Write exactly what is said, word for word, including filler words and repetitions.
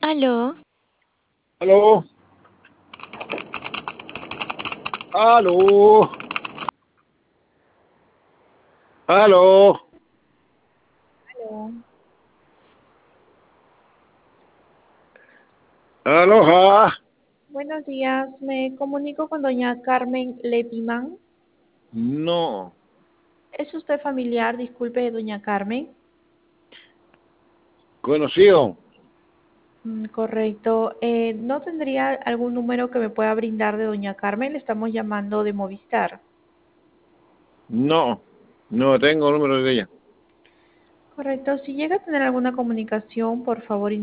Aló, Aló, aló, aló, Aló. aloha. Buenos días, me comunico con doña Carmen Lepimán. No, ¿Es usted familiar, disculpe, doña Carmen? conocido. Mm, correcto. Eh, ¿no tendría algún número que me pueda brindar de doña Carmen? Le estamos llamando de Movistar. No, no tengo número de ella. Correcto. Si llega a tener alguna comunicación, por favor,